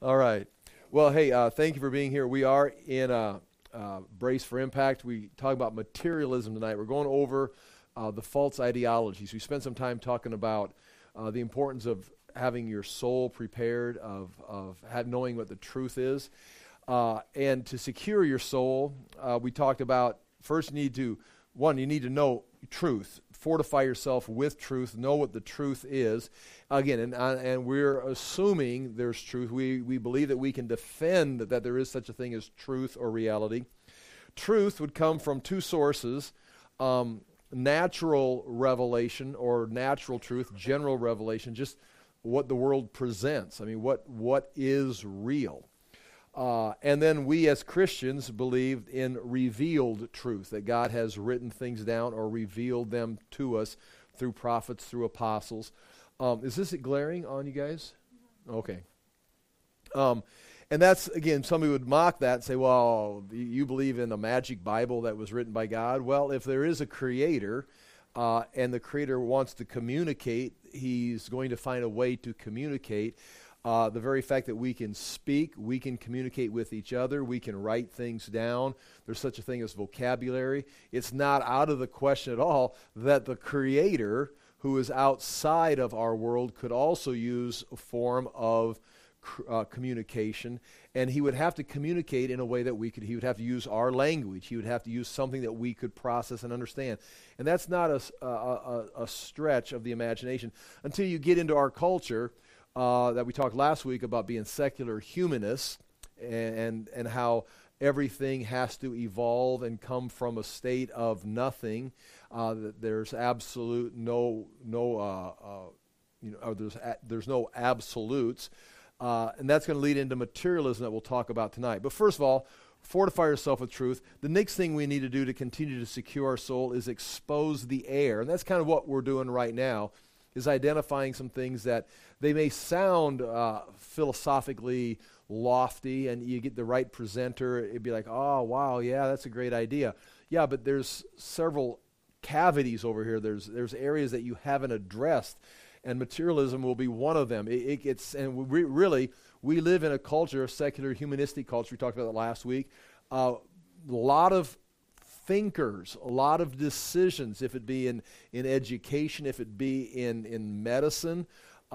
All right. Well, hey, thank you for being here. We are in Brace for Impact. We talk about materialism tonight. We're going over the false ideologies. We spent some time talking about the importance of having your soul prepared, of knowing what the truth is. And to secure your soul, we talked about first you need to know truth. Fortify yourself with truth. Know what the truth is. Again, and we're assuming there's truth. We believe that we can defend that there is such a thing as truth or reality. Truth would come from two sources: natural revelation or natural truth, general revelation, just what the world presents. I mean, what is real. And then we as Christians believe in revealed truth, that God has written things down or revealed them to us through prophets, through apostles. Is this glaring on you guys? Okay. And that's, again, somebody would mock that and say, well, you believe in a magic Bible that was written by God? Well, if there is a creator and the creator wants to communicate, he's going to find a way to communicate. The very fact that we can speak, we can communicate with each other, we can write things down. There's such a thing as vocabulary. It's not out of the question at all that the Creator, who is outside of our world, could also use a form of communication, and he would have to communicate in a way that he would have to use our language. He would have to use something that we could process and understand. And that's not a stretch of the imagination until you get into our culture. That we talked last week about being secular humanists and how everything has to evolve and come from a state of nothing. That there's absolute there's no absolutes, and that's going to lead into materialism that we'll talk about tonight. But first of all, fortify yourself with truth. The next thing we need to do to continue to secure our soul is expose the error, and that's kind of what we're doing right now. Is identifying some things that they may sound philosophically lofty, and you get the right presenter, it'd be like, oh, wow, yeah, that's a great idea. Yeah, but there's several cavities over here. There's areas that you haven't addressed, and materialism will be one of them. We live in a culture, a secular humanistic culture. We talked about that last week. A lot of thinkers, a lot of decisions, if it be in education, if it be in medicine,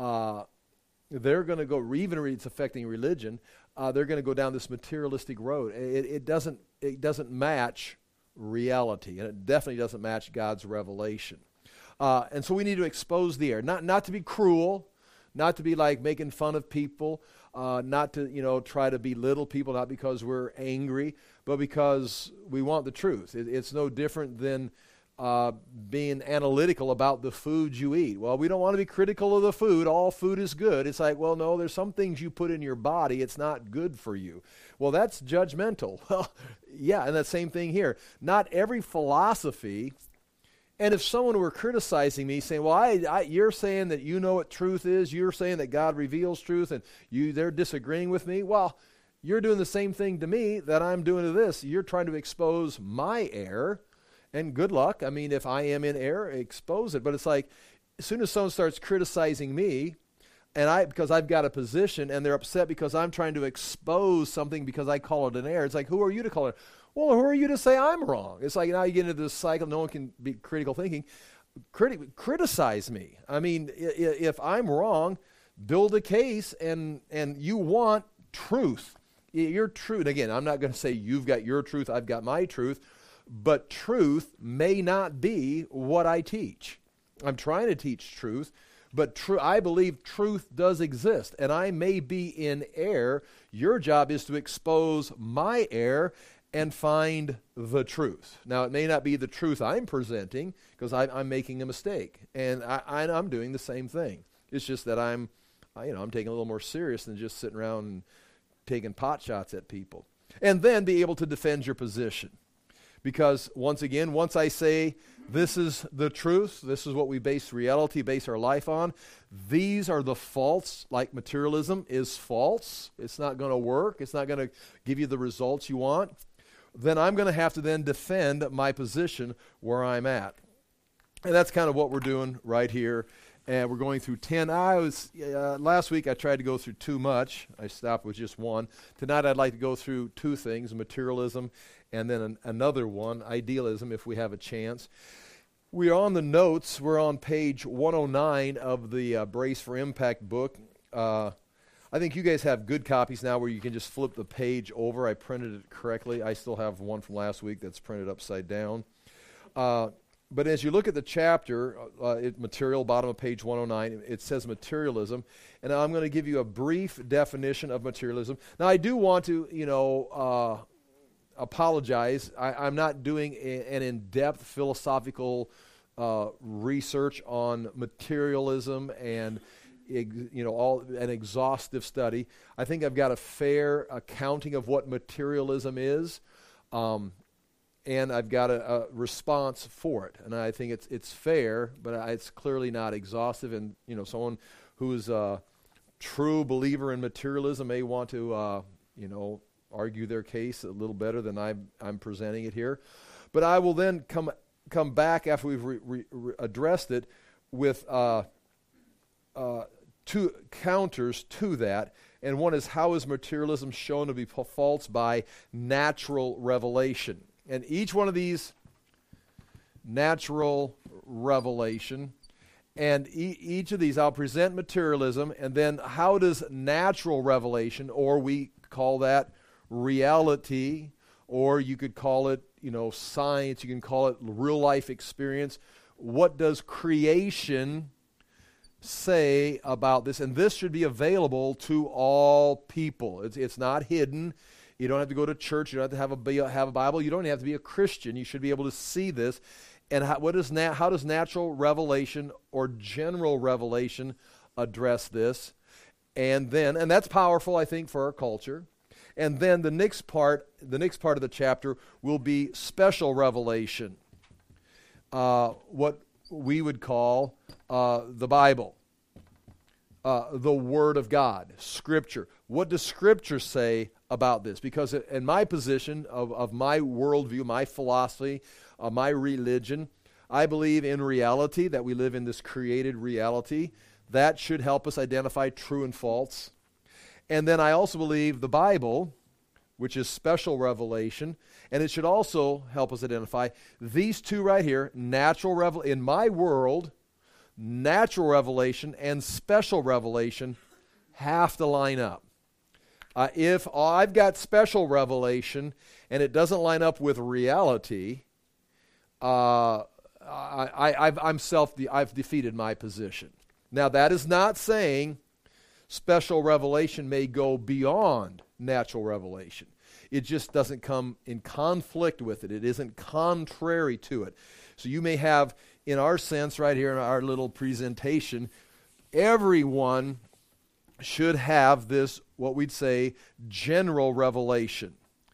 they're going to go, even it's affecting religion, they're going to go down this materialistic road. It doesn't match reality, and it definitely doesn't match God's revelation. And so we need to expose the error, not to be cruel, not to be like making fun of people, not to try to belittle people, not because we're angry, but because we want the truth. It's no different than being analytical about the food you eat. Well, we don't want to be critical of the food. All food is good. It's like, well, no, there's some things you put in your body, it's not good for you. Well, that's judgmental. Well, yeah, and that same thing here. Not every philosophy. And if someone were criticizing me, saying, well, you're saying that you know what truth is, you're saying that God reveals truth, and they're disagreeing with me, well, you're doing the same thing to me that I'm doing to this. You're trying to expose my error, and good luck. I mean, if I am in error, expose it. But it's like, as soon as someone starts criticizing me, and because I've got a position, and they're upset because I'm trying to expose something because I call it an error, it's like, who are you to call it? Well, who are you to say I'm wrong? It's like now you get into this cycle, no one can be critical thinking. Criticize me. I mean, if I'm wrong, build a case, and you want truth. Your truth, and again, I'm not going to say you've got your truth, I've got my truth, but truth may not be what I teach. I'm trying to teach truth, but I believe truth does exist, and I may be in error. Your job is to expose my error and find the truth. Now, it may not be the truth I'm presenting because I'm making a mistake, and I'm doing the same thing. It's just that I'm taking a little more serious than just sitting around and taking pot shots at people. And then be able to defend your position. Because once again, once I say this is the truth, this is what we base our life on, these are the false, like materialism is false. It's not going to work. It's not going to give you the results you want. Then I'm going to have to then defend my position where I'm at. And that's kind of what we're doing right here. And we're going through 10. Last week I tried to go through too much. I stopped with just one. Tonight I'd like to go through two things, materialism and then another one, idealism, if we have a chance. We are on the notes. We're on page 109 of the Brace for Impact book. I think you guys have good copies now where you can just flip the page over. I printed it correctly. I still have one from last week that's printed upside down. But as you look at the chapter, material, bottom of page 109, it says materialism. And I'm going to give you a brief definition of materialism. Now, I do want to, apologize. I'm not doing an in-depth philosophical research on materialism and an exhaustive study. I think I've got a fair accounting of what materialism is. And I've got a response for it, and I think it's fair, but it's clearly not exhaustive. And someone who's a true believer in materialism may want to, argue their case a little better than I'm presenting it here. But I will then come back after we've addressed it with two counters to that. And one is, how is materialism shown to be false by natural revelation? And each one of these, natural revelation, and each of these, I'll present materialism, and then how does natural revelation, or we call that reality, or you could call it, science, you can call it real life experience. What does creation say about this? And this should be available to all people. It's not hidden. You don't have to go to church. You don't have to have a Bible. You don't have to be a Christian. You should be able to see this. And how does natural revelation or general revelation address this? And that's powerful, I think, for our culture. And then the next part of the chapter will be special revelation, what we would call the Bible. The Word of God, Scripture. What does Scripture say about this? Because in my position of my worldview, my philosophy, my religion, I believe in reality, that we live in this created reality. That should help us identify true and false. And then I also believe the Bible, which is special revelation, and it should also help us identify these two right here, in my world, natural revelation and special revelation have to line up. If I've got special revelation and it doesn't line up with reality, I've defeated my position. Now, that is not saying special revelation may go beyond natural revelation. It just doesn't come in conflict with it. It isn't contrary to it. So you may have, in our sense right here in our little presentation, everyone should have this, what we'd say, general revelation.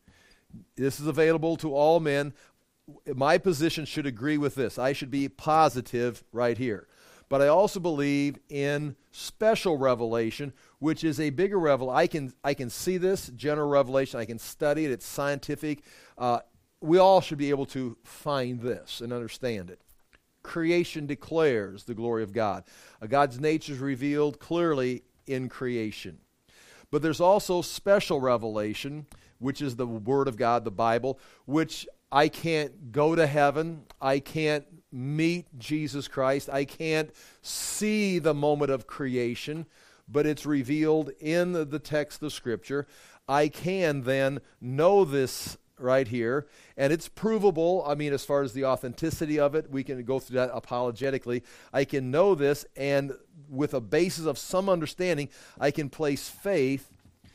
This is available to all men. My position should agree with this. I should be positive right here. But I also believe in special revelation, which is a bigger revelation. I can see this, general revelation. I can study it. It's scientific. We all should be able to find this and understand it. Creation declares the glory of God. God's nature is revealed clearly in creation. But there's also special revelation, which is the Word of God, the Bible, which I can't go to heaven. I can't meet Jesus Christ. I can't see the moment of creation, but it's revealed in the text of Scripture. I can then know this right here, and it's provable. I mean, as far as the authenticity of it, we can go through that apologetically. I can know this, and with a basis of some understanding, I can place faith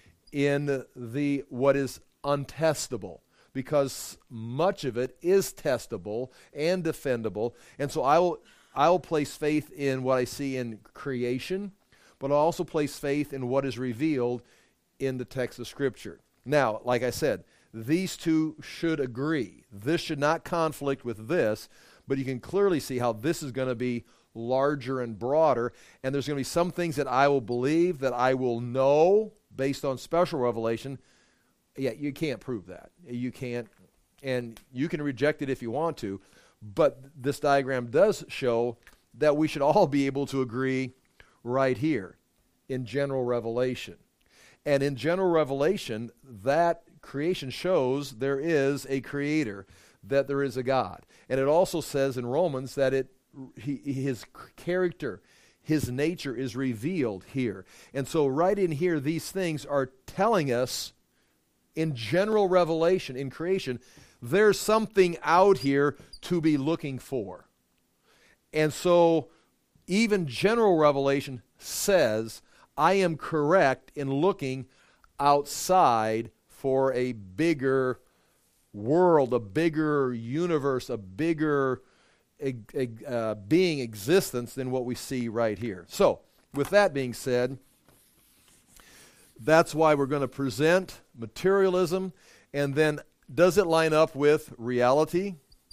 in what is untestable, because much of it is testable and defendable. And so I will place faith in what I see in creation, but I'll also place faith in what is revealed in the text of Scripture. Now, like I said, these two should agree. This should not conflict with this, but you can clearly see how this is going to be larger and broader, and there's going to be some things that I will believe, that I will know based on special revelation. Yeah, you can't prove that. You can't, and you can reject it if you want to, but this diagram does show that we should all be able to agree right here in general revelation. And in general revelation, that creation shows there is a creator, that there is a God. And it also says in Romans that his character, his nature is revealed here. And so right in here, these things are telling us in general revelation, in creation, there's something out here to be looking for. And so even general revelation says, I am correct in looking outside for a bigger world, a bigger universe, a bigger being existence than what we see right here. So, with that being said, that's why we're going to present materialism, and then does it line up with reality,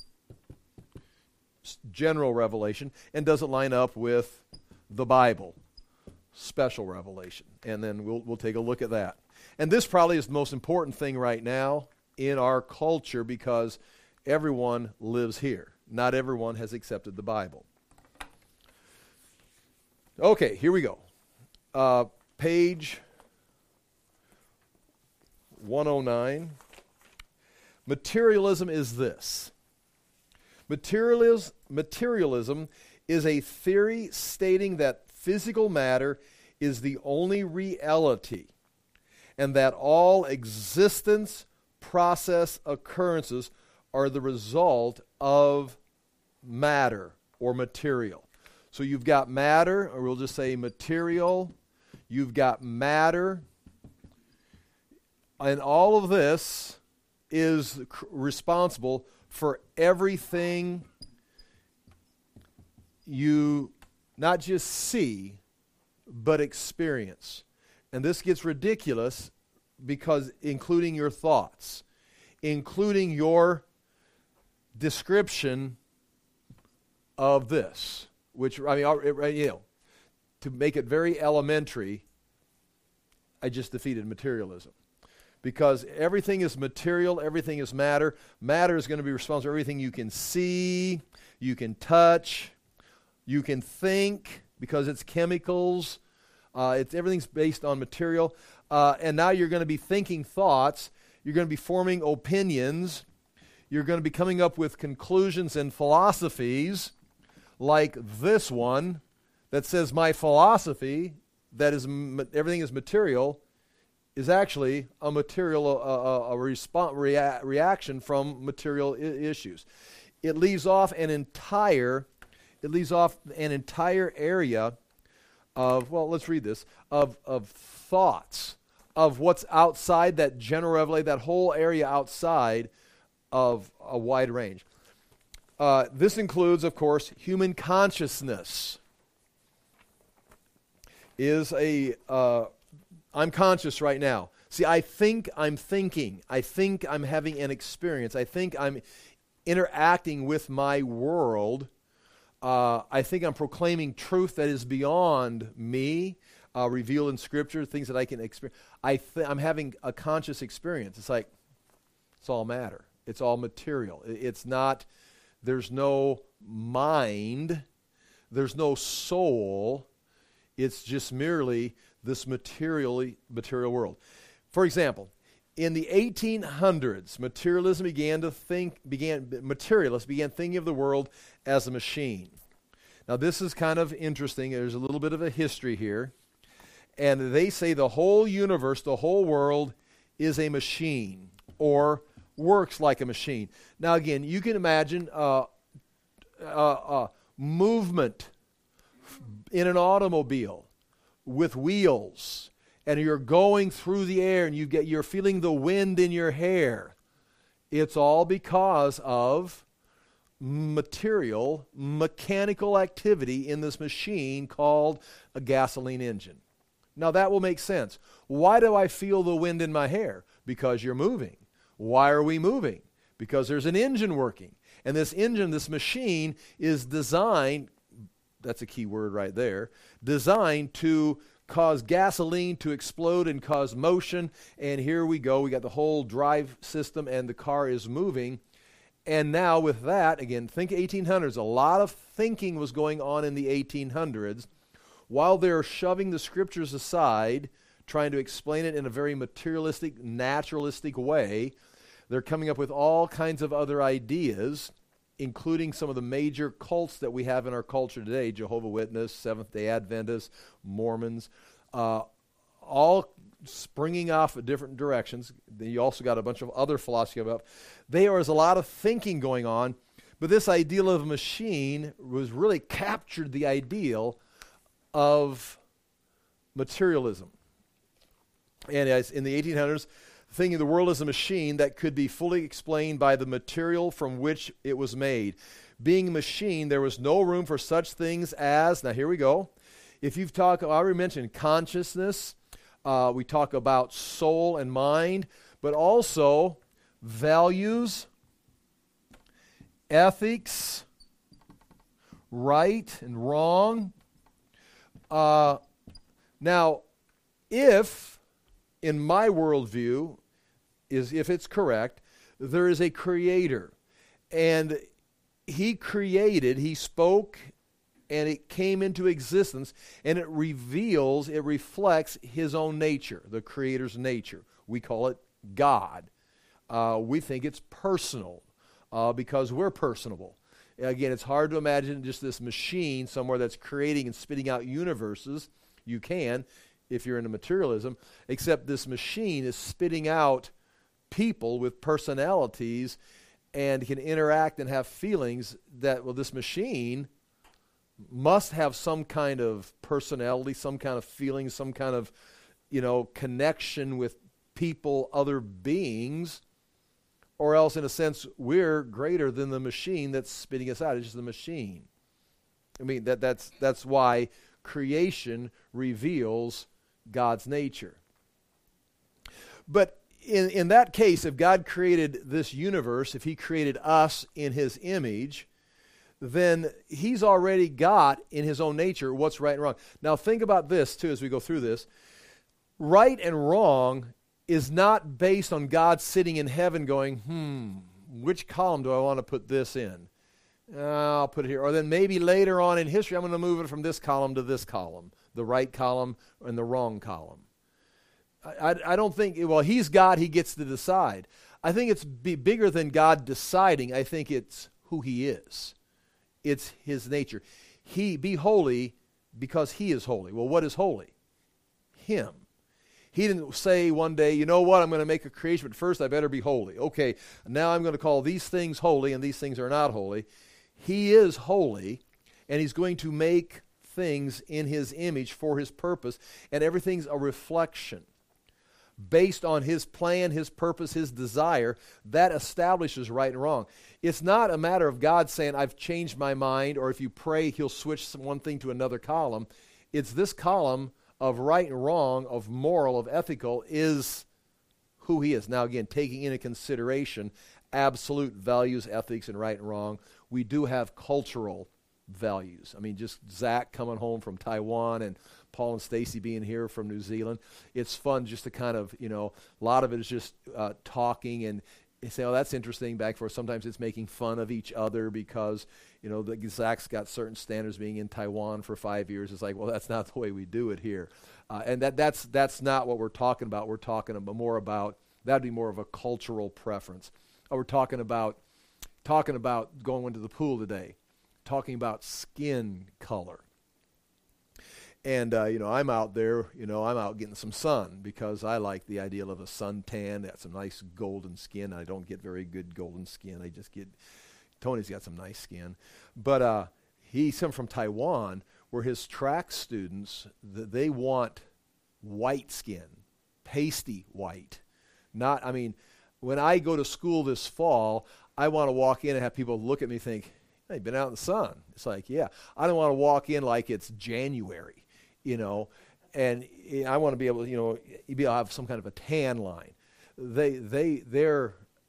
general revelation, and does it line up with the Bible, special revelation? And then we'll take a look at that. And this probably is the most important thing right now in our culture because everyone lives here. Not everyone has accepted the Bible. Okay, here we go. Page 109. Materialism is this. Materialism is a theory stating that physical matter is the only reality and that all existence, process, occurrences are the result of matter or material. So you've got matter, or we'll just say material. You've got matter. And all of this is responsible for everything you not just see, but experience. And this gets ridiculous because including your thoughts, including your description of this, which, I mean, to make it very elementary, I just defeated materialism. Because everything is material, everything is matter. Matter is going to be responsible for everything you can see, you can touch, you can think, because it's chemicals. Everything's based on material. And now you're going to be thinking thoughts. You're going to be forming opinions. You're going to be coming up with conclusions and philosophies like this one that says my philosophy, that is everything is material, is actually a material reaction from material issues. It leaves off an entire area of, well, let's read this, of thoughts, of what's outside that general revelation, that whole area outside of a wide range. This includes, of course, human consciousness. I'm conscious right now. See, I think I'm thinking. I think I'm having an experience. I think I'm interacting with my world. I think I'm proclaiming truth that is beyond me, revealed in Scripture, things that I can experience. I'm having a conscious experience. It's like, it's all matter. It's all material. It's not, there's no mind. There's no soul. It's just merely this material world. For example, in the 1800s, materialists began thinking of the world as a machine. Now this is kind of interesting. There's a little bit of a history here. And they say the whole universe, the whole world is a machine or works like a machine. Now again, you can imagine movement in an automobile with wheels, and you're going through the air and you're feeling the wind in your hair. It's all because of mechanical activity in this machine called a gasoline engine. Now that will make sense. Why do I feel the wind in my hair? Because you're moving. Why are we moving? Because there's an engine working. And this engine, this machine, is designed, that's a key word right there, designed to cause gasoline to explode and cause motion. And here we go. We got the whole drive system and the car is moving. And now with that, again, think 1800s. A lot of thinking was going on in the 1800s while they're shoving the scriptures aside, trying to explain it in a very materialistic, naturalistic way. They're coming up with all kinds of other ideas, including some of the major cults that we have in our culture today, Jehovah's Witness, Seventh-day Adventists, Mormons, all springing off of different directions. Then you also got a bunch of other philosophy about. There was a lot of thinking going on, but this ideal of a machine was really captured the ideal of materialism. And as in the 1800s, thinking the world as a machine that could be fully explained by the material from which it was made. Being a machine, there was no room for such things as, now here we go, if you've talked, I already mentioned consciousness, we talk about soul and mind, but also values, ethics, right and wrong. Now, if, in my worldview, if it's correct, there is a creator. And he spoke, and it came into existence, and it reflects his own nature, the creator's nature. We call it God. We think it's personal because we're personable. Again, it's hard to imagine just this machine somewhere that's creating and spitting out universes. You can, if you're into materialism, except this machine is spitting out people with personalities and can interact and have feelings that, well, this machine must have some kind of personality, some kind of feeling, some kind of, connection with people, other beings, or else, in a sense, we're greater than the machine that's spitting us out. It's just the machine. I mean, that's why creation reveals God's nature. But in that case, if God created this universe, if he created us in his image, then he's already got in his own nature what's right and wrong. Now think about this, too, as we go through this. Right and wrong is not based on God sitting in heaven going, which column do I want to put this in? I'll put it here. Or then maybe later on in history, I'm going to move it from this column to this column, the right column and the wrong column. I don't think, well, he's God, he gets to decide. I think it's bigger than God deciding. I think it's who he is. It's his nature. Be holy because he is holy. Well, what is holy? Him. He didn't say one day, you know what, I'm going to make a creation, but first I better be holy. Okay, now I'm going to call these things holy and these things are not holy. He is holy, and he's going to make things in his image for his purpose, and everything's a reflection. Based on his plan, his purpose, his desire, that establishes right and wrong. It's not a matter of God saying, I've changed my mind, or if you pray, he'll switch one thing to another column. It's this column of right and wrong, of moral, of ethical, is who he is. Now, again, taking into consideration absolute values, ethics, and right and wrong, we do have cultural values. I mean, just Zach coming home from Taiwan and Paul and Stacy being here from New Zealand. It's fun just to kind of, a lot of it is just talking and say, oh, that's interesting back and forth. Sometimes it's making fun of each other because, Zach's got certain standards being in Taiwan for 5 years. It's like, well, that's not the way we do it here. And that's not what we're talking about. We're talking more about, that'd be more of a cultural preference. We're talking about going into the pool today, talking about skin color. And, I'm out there, I'm out getting some sun because I like the ideal of a suntan. That's some nice golden skin. I don't get very good golden skin. Tony's got some nice skin. But he's come from Taiwan where his track students, they want white skin, pasty white. When I go to school this fall, I want to walk in and have people look at me and think, hey, been out in the sun. It's like, yeah. I don't want to walk in like it's January. And I want to be able to, have some kind of a tan line. They'll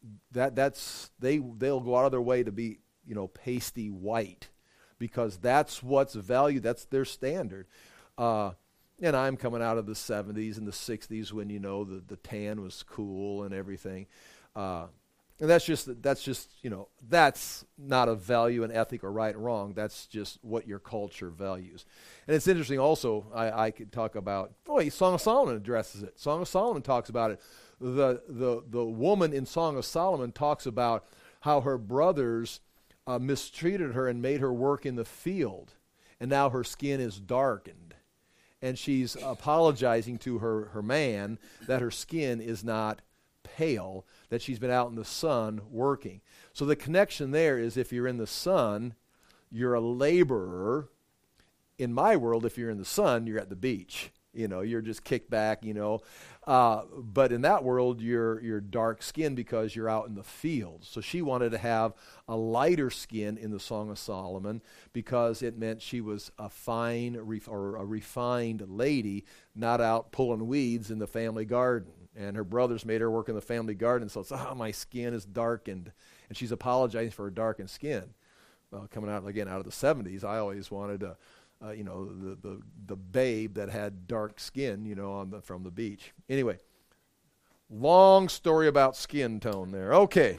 go out of their way to be, pasty white because that's what's valued. That's their standard. And I'm coming out of the 70s and the 60s when, the tan was cool and everything. And that's just, that's not a value, an ethic, or right or wrong. That's just what your culture values. And it's interesting also, I could talk about, Song of Solomon addresses it. Song of Solomon talks about it. The woman in Song of Solomon talks about how her brothers mistreated her and made her work in the field. And now her skin is darkened. And she's apologizing to her man that her skin is not pale, that she's been out in the sun working. So the connection there is, if you're in the sun, you're a laborer. In my world, if you're in the sun, you're at the beach. You're just kicked back, But in that world, you're dark skinned because you're out in the field. So she wanted to have a lighter skin in the Song of Solomon because it meant she was a fine or a refined lady, not out pulling weeds in the family garden. And her brothers made her work in the family garden, so it's, my skin is darkened. And she's apologizing for her darkened skin. Coming out of the 70s, I always wanted to, the babe that had dark skin, from the beach. Anyway, long story about skin tone there. Okay.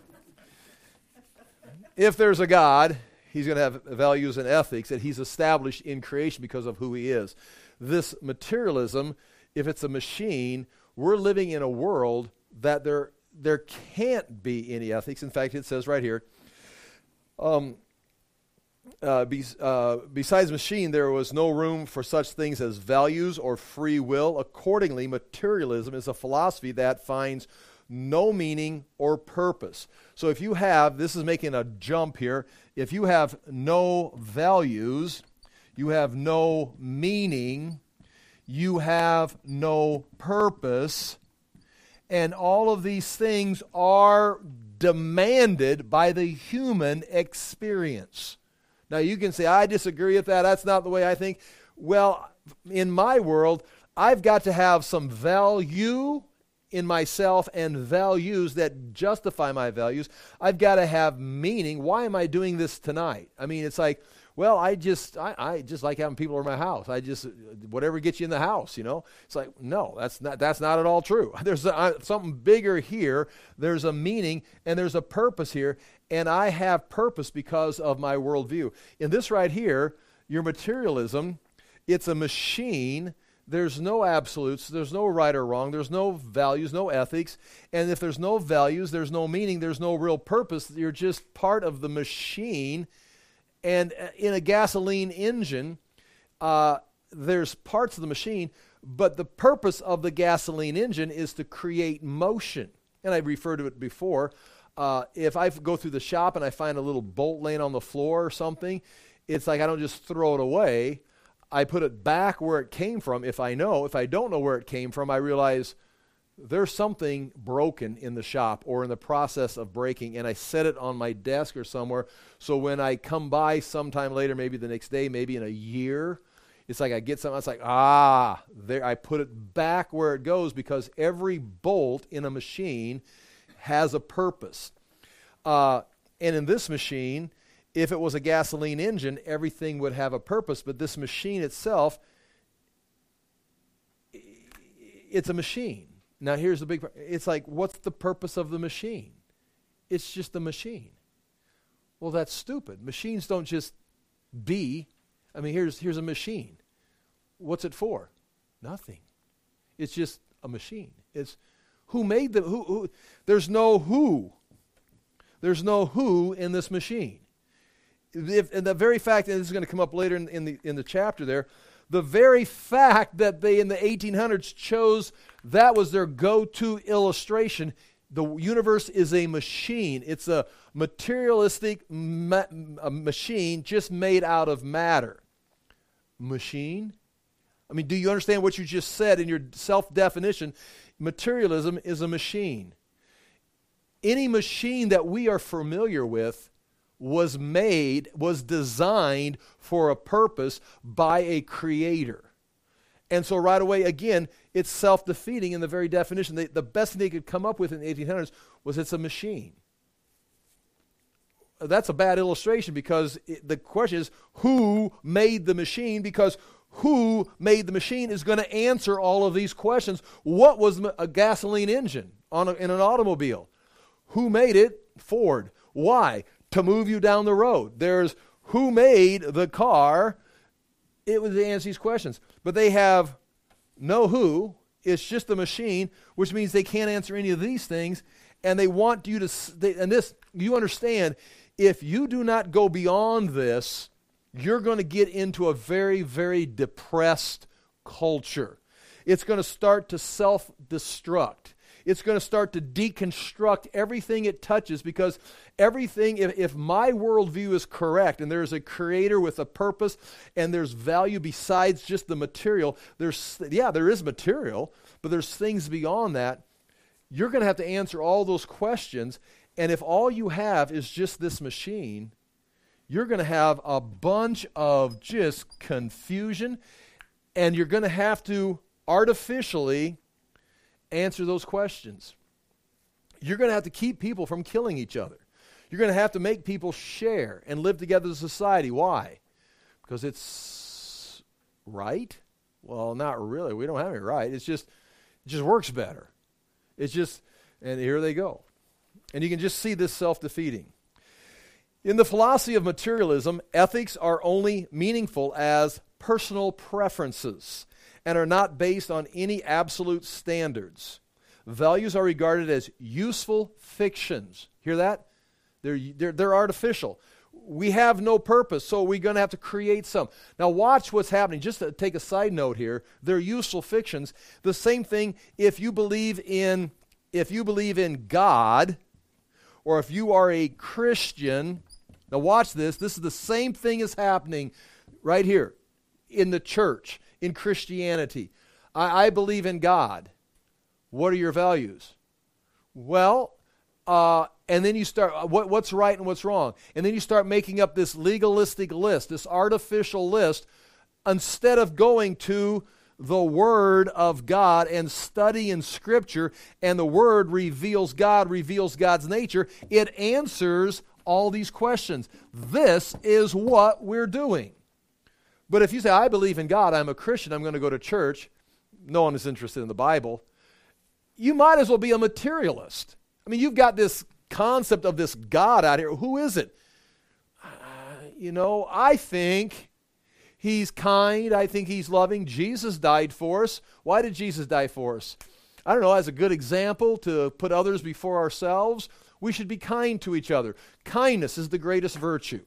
If there's a God, he's going to have values and ethics that he's established in creation because of who he is. This materialism, if it's a machine, we're living in a world that there can't be any ethics. In fact, it says right here, besides machine, there was no room for such things as values or free will. Accordingly, materialism is a philosophy that finds no meaning or purpose. So if you have, this is making a jump here, if you have no values, you have no meaning, you have no purpose, and all of these things are demanded by the human experience. Now you can say, I disagree with that, that's not the way I think. Well, in my world, I've got to have some value in myself and values that justify my values. I've got to have meaning. Why am I doing this tonight? I mean, it's like, well, I just like having people over my house. Whatever gets you in the house, It's like, no, that's not at all true. There's something bigger here. There's a meaning and there's a purpose here, and I have purpose because of my worldview. In this right here, your materialism, it's a machine. There's no absolutes. There's no right or wrong. There's no values, no ethics. And if there's no values, there's no meaning, there's no real purpose. You're just part of the machine. And in a gasoline engine, there's parts of the machine, but the purpose of the gasoline engine is to create motion. And I referred to it before. If I go through the shop and I find a little bolt laying on the floor or something, it's like I don't just throw it away. I put it back where it came from. If I don't know where it came from, I realize there's something broken in the shop or in the process of breaking, and I set it on my desk or somewhere. So when I come by sometime later, maybe the next day, maybe in a year, it's like I get something, it's like, there, I put it back where it goes, because every bolt in a machine has a purpose. And in this machine, if it was a gasoline engine, everything would have a purpose, but this machine itself, it's a machine. Now here's the big part. It's like, what's the purpose of the machine? It's just a machine. Well, that's stupid. Machines don't just be. I mean, here's a machine. What's it for? Nothing. It's just a machine. It's who made the who there's no who. There's no who in this machine. And the very fact, and this is going to come up later in the chapter there, the very fact that they in the 1800s chose that was their go-to illustration. The universe is a machine. It's a materialistic a machine just made out of matter. Machine? I mean, do you understand what you just said in your self-definition? Materialism is a machine. Any machine that we are familiar with was designed for a purpose by a creator. And so right away, again, it's self-defeating in the very definition. The best thing they could come up with in the 1800s was it's a machine. That's a bad illustration, because the question is, who made the machine? Because who made the machine is going to answer all of these questions. What was a gasoline engine in an automobile? Who made it? Ford. Why? To move you down the road. There's who made the car. It was to answer these questions. But they have no who. It's just a machine, which means they can't answer any of these things. And they want you to, and this, you understand, if you do not go beyond this, you're going to get into a very, very depressed culture. It's going to start to self-destruct. It's going to start to deconstruct everything it touches, because everything, if my worldview is correct and there's a creator with a purpose and there's value besides just the material, there is material, but there's things beyond that. You're going to have to answer all those questions, and if all you have is just this machine, you're going to have a bunch of just confusion, and you're going to have to artificially answer those questions. You're going to have to keep people from killing each other. You're going to have to make people share and live together as a society. Why? Because it's right? Well, not really. We don't have any right. It just works better. It's just, and here they go. And you can just see this self-defeating. In the philosophy of materialism, ethics are only meaningful as personal preferences and are not based on any absolute standards. Values are regarded as useful fictions. Hear that? They're artificial. We have no purpose, so we're going to have to create some. Now watch what's happening. Just to take a side note here, they're useful fictions. The same thing if you believe in God, or if you are a Christian. Now watch this. This is the same thing is happening right here in the church, in Christianity. I believe in God. What are your values? Well, and then you start, what's right and what's wrong? And then you start making up this legalistic list, this artificial list, instead of going to the Word of God and studying Scripture, and the Word reveals God, reveals God's nature. It answers all these questions. This is what we're doing. But if you say, I believe in God, I'm a Christian, I'm going to go to church, no one is interested in the Bible, you might as well be a materialist. I mean, you've got this concept of this God out here. Who is it? I think He's kind. I think He's loving. Jesus died for us. Why did Jesus die for us? I don't know, as a good example to put others before ourselves. We should be kind to each other. Kindness is the greatest virtue.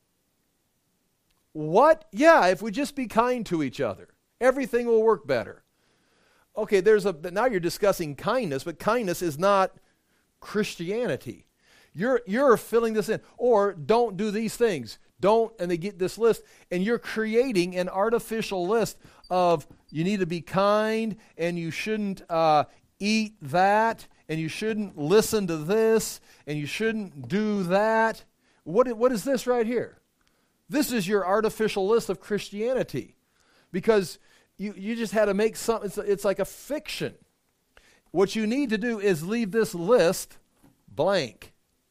What? Yeah, if we just be kind to each other, everything will work better. Okay, now you're discussing kindness, but kindness is not Christianity. You're filling this in. Or don't do these things. Don't, and they get this list, and you're creating an artificial list of you need to be kind, and you shouldn't eat that, and you shouldn't listen to this, and you shouldn't do that. What is this right here? This is your artificial list of Christianity, because you just had to make something. It's like a fiction. What you need to do is leave this list blank.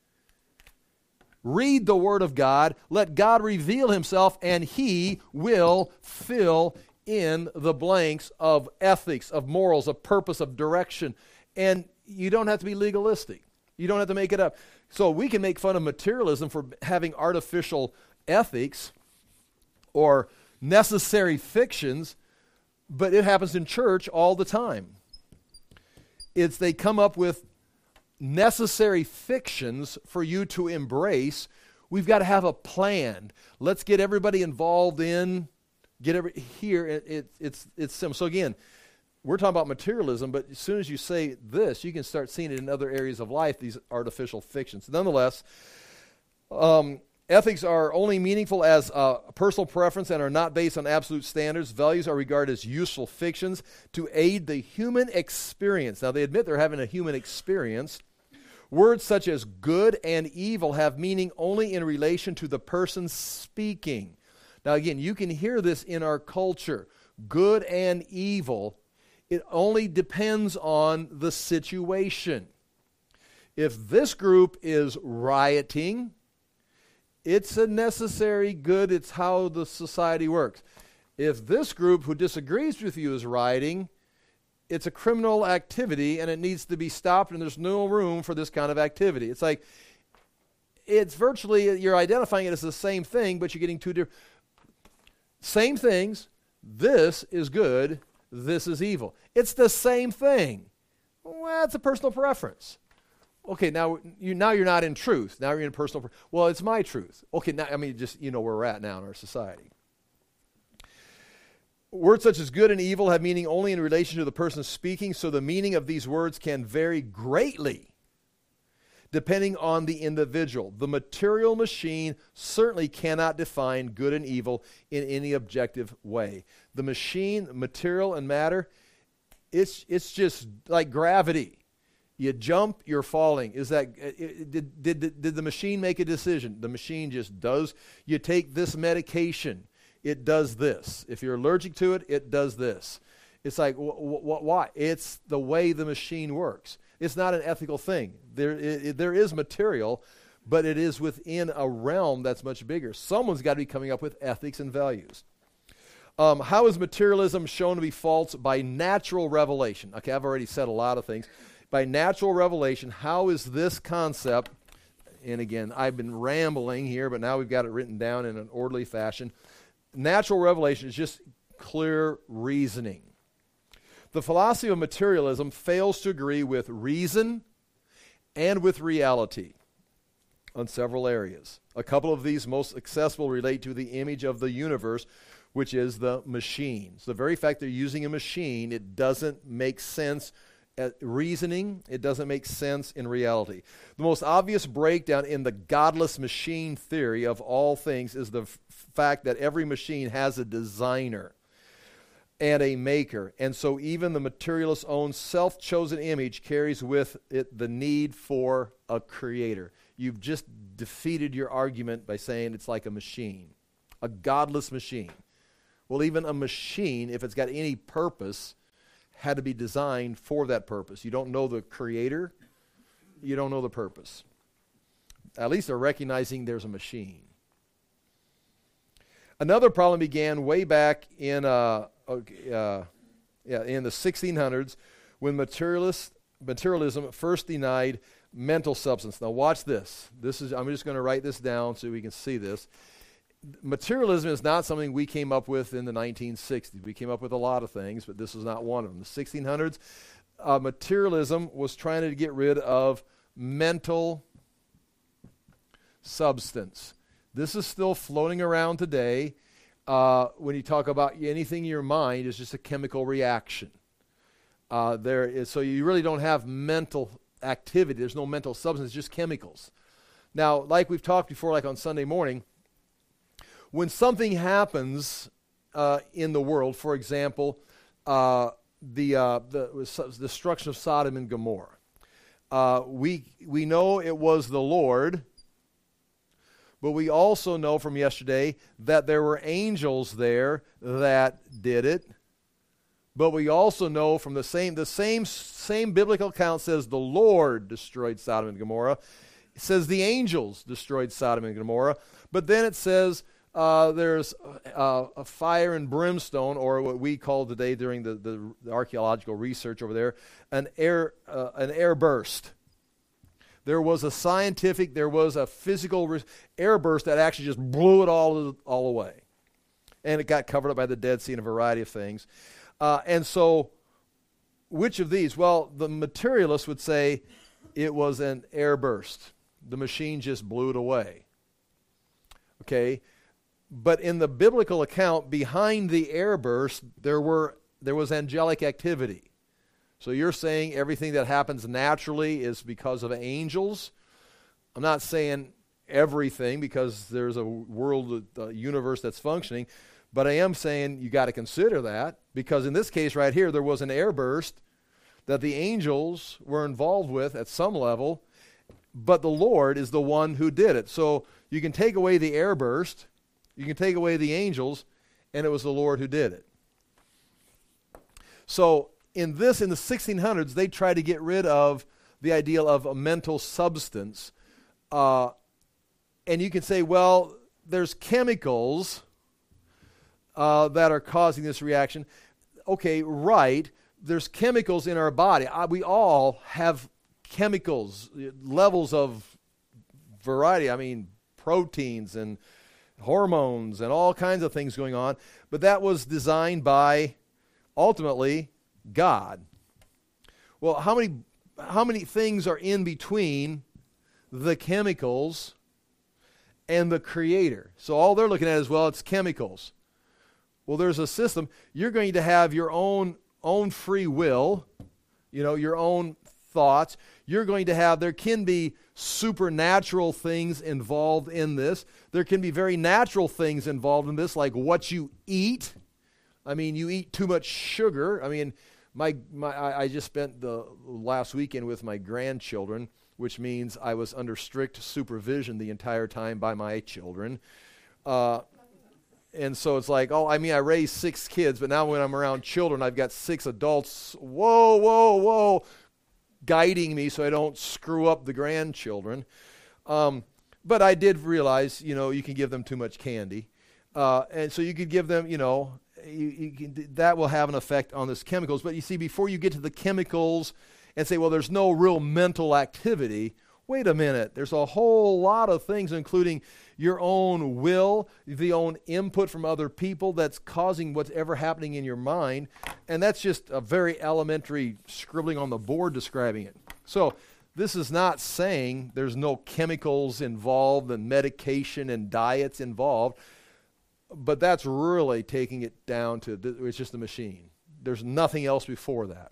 Read the Word of God. Let God reveal Himself, and He will fill in the blanks of ethics, of morals, of purpose, of direction. And you don't have to be legalistic. You don't have to make it up. So we can make fun of materialism for having artificial ethics or necessary fictions, but it happens in church all the time. They come up with necessary fictions for you to embrace. We've got to have a plan. Let's get everybody involved in, here. It's simple. So again, we're talking about materialism, but as soon as you say this, you can start seeing it in other areas of life, these artificial fictions. Nonetheless, ethics are only meaningful as a personal preference and are not based on absolute standards. Values are regarded as useful fictions to aid the human experience. Now, they admit they're having a human experience. Words such as good and evil have meaning only in relation to the person speaking. Now, again, you can hear this in our culture. Good and evil, it only depends on the situation. If this group is rioting, it's a necessary good. It's how the society works. If this group who disagrees with you is rioting, it's a criminal activity and it needs to be stopped, and there's no room for this kind of activity. It's like, it's virtually, you're identifying it as the same thing, but you're getting two different, same things. This is good, this is evil. It's the same thing. Well, it's a personal preference. Okay, now you're not in truth. Now you're in personal. Well, it's my truth. Okay, now just where we're at now in our society. Words such as good and evil have meaning only in relation to the person speaking, so the meaning of these words can vary greatly depending on the individual. The material machine certainly cannot define good and evil in any objective way. The machine, material and matter, it's just like gravity. You jump, you're falling. Did the machine make a decision? The machine just does. You take this medication, it does this. If you're allergic to it, it does this. It's like, why? It's the way the machine works. It's not an ethical thing. There is material, but it is within a realm that's much bigger. Someone's got to be coming up with ethics and values. How is materialism shown to be false? By natural revelation. Okay, I've already said a lot of things. By natural revelation, how is this concept, and again, I've been rambling here, but now we've got it written down in an orderly fashion. Natural revelation is just clear reasoning. The philosophy of materialism fails to agree with reason and with reality on several areas. A couple of these most successful relate to the image of the universe, which is the machine. So the very fact they're using a machine, it doesn't make sense reasoning, it doesn't make sense in reality. The most obvious breakdown in the godless machine theory of all things is the fact that every machine has a designer and a maker. And so even the materialist's own self-chosen image carries with it the need for a creator. You've just defeated your argument by saying it's like a machine, a godless machine. Well, even a machine, if it's got any purpose, had to be designed for that purpose. You don't know the creator, you don't know the purpose. At least they're recognizing there's a machine. Another problem began way back in the 1600s when materialism first denied mental substance. Now watch this. I'm just going to write this down so we can see this. Materialism is not something we came up with in the 1960s. We came up with a lot of things, but this is not one of them. The 1600s, materialism was trying to get rid of mental substance. This is still floating around today. When you talk about anything in your mind, it's just a chemical reaction. So you really don't have mental activity. There's no mental substance, it's just chemicals. Now, like we've talked before, like on Sunday morning, when something happens in the world, for example, the destruction of Sodom and Gomorrah, we know it was the Lord, but we also know from yesterday that there were angels there that did it. But we also know from the same biblical account says the Lord destroyed Sodom and Gomorrah. It says the angels destroyed Sodom and Gomorrah. But then it says there's a fire and brimstone, or what we call today during the archaeological research over there, an air burst. There was a physical air burst that actually just blew it all away. And it got covered up by the Dead Sea and a variety of things. And so, which of these? Well, the materialist would say it was an air burst. The machine just blew it away. Okay? But in the biblical account, behind the air burst, there was angelic activity. So you're saying everything that happens naturally is because of angels? I'm not saying everything, because there's a world, a universe that's functioning, but I am saying you got to consider that, because in this case right here, there was an air burst that the angels were involved with at some level, but the Lord is the one who did it. So you can take away the air burst, you can take away the angels, and it was the Lord who did it. So in the 1600s, they tried to get rid of the idea of a mental substance. And you can say, well, there's chemicals that are causing this reaction. Okay, right. There's chemicals in our body. We all have chemicals, levels of variety. I mean, proteins and hormones and all kinds of things going on. But that was designed by, ultimately, God. Well, how many things are in between the chemicals and the Creator? So all they're looking at is, well, it's chemicals. Well, there's a system. You're going to have your own free will, your own thoughts. You're going to have, there can be supernatural things involved in this. There can be very natural things involved in this, like what you eat. I mean, you eat too much sugar. I mean, I just spent the last weekend with my grandchildren, which means I was under strict supervision the entire time by my children. And so it's like, I raised 6 kids, but now when I'm around children, I've got 6 adults, whoa, guiding me so I don't screw up the grandchildren. But I did realize, you can give them too much candy. And so you could give them, that will have an effect on these chemicals. But you see, before you get to the chemicals and say, well, there's no real mental activity, wait a minute. There's a whole lot of things, including your own will, the own input from other people that's causing whatever happening in your mind. And that's just a very elementary scribbling on the board describing it. So this is not saying there's no chemicals involved and medication and diets involved, but that's really taking it down to, it's just a machine. There's nothing else before that.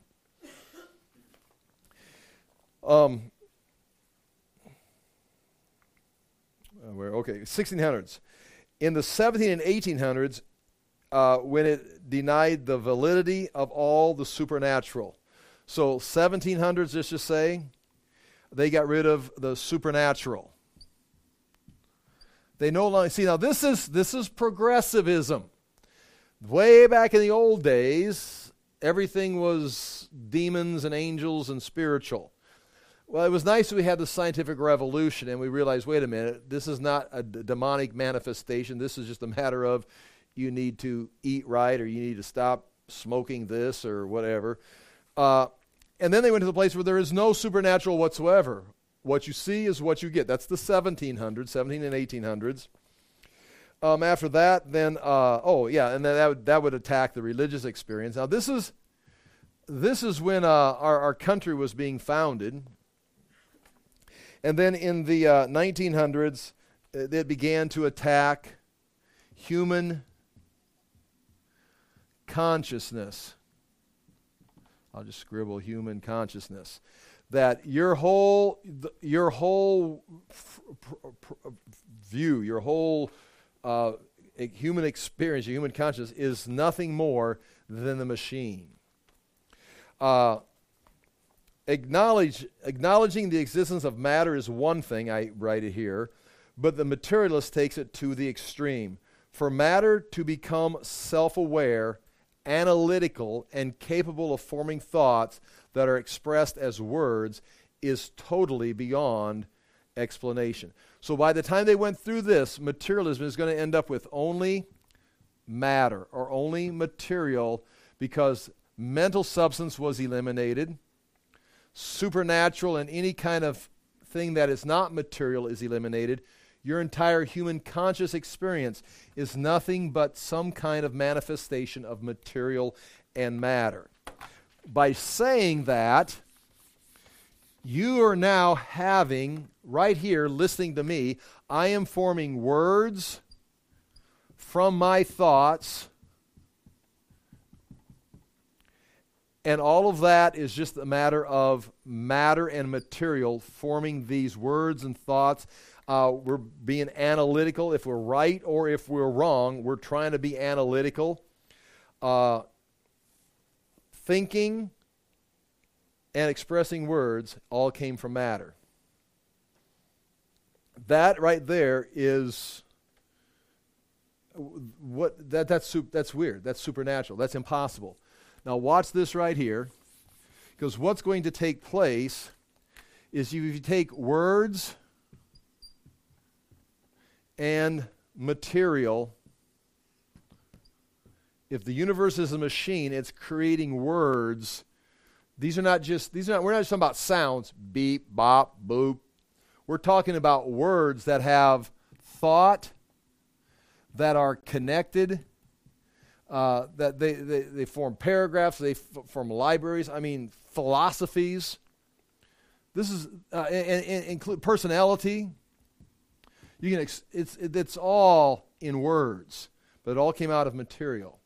Okay, 1600s. In the 17 and 1800s, when it denied the validity of all the supernatural. So 1700s, let's just say, they got rid of the supernatural. They no longer, see, now this is progressivism. Way back in the old days, everything was demons and angels and spiritual. Well, it was nice that we had the scientific revolution and we realized, wait a minute, this is not a demonic manifestation. This is just a matter of you need to eat right or you need to stop smoking this or whatever. And then they went to the place where there is no supernatural whatsoever. What you see is what you get. That's the 17 and 1800s. After that, then, and then that would attack the religious experience. Now, this is when our country was being founded. And then in the 1900s, it began to attack human consciousness. I'll just scribble human consciousness. That your whole view, your whole human experience, your human consciousness is nothing more than the machine. Acknowledging the existence of matter is one thing, I write it here, but the materialist takes it to the extreme. For matter to become self-aware, analytical, and capable of forming thoughts that are expressed as words is totally beyond explanation. So by the time they went through this, materialism is going to end up with only matter or only material, because mental substance was eliminated. Supernatural and any kind of thing that is not material is eliminated. Your entire human conscious experience is nothing but some kind of manifestation of material and matter. By saying that, you are now having, right here, listening to me, I am forming words from my thoughts, and all of that is just a matter of matter and material forming these words and thoughts. We're being analytical. If we're right or if we're wrong, we're trying to be analytical. Thinking and expressing words all came from matter. That right there is that's weird. That's supernatural. That's impossible. Now watch this right here, because what's going to take place is if you take words and material, if the universe is a machine, it's creating words. We're not just talking about sounds, beep, bop, boop. We're talking about words that have thought, that are connected, that they form paragraphs, they form libraries, philosophies. This is and include personality. It's all in words, but it all came out of material.